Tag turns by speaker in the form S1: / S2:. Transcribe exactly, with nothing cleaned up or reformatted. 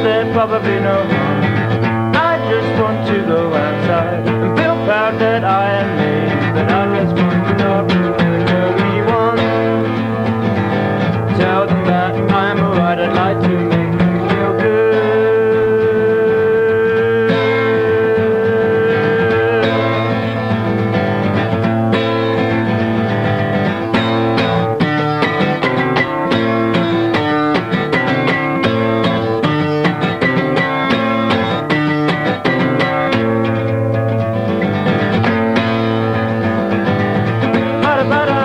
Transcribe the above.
S1: there's probably no harm. I just want to go outside and feel proud that I am me. But I just want to know who everyone. Tell them that I'm alright, I'd like to make them feel good. Ba-da-ba-da.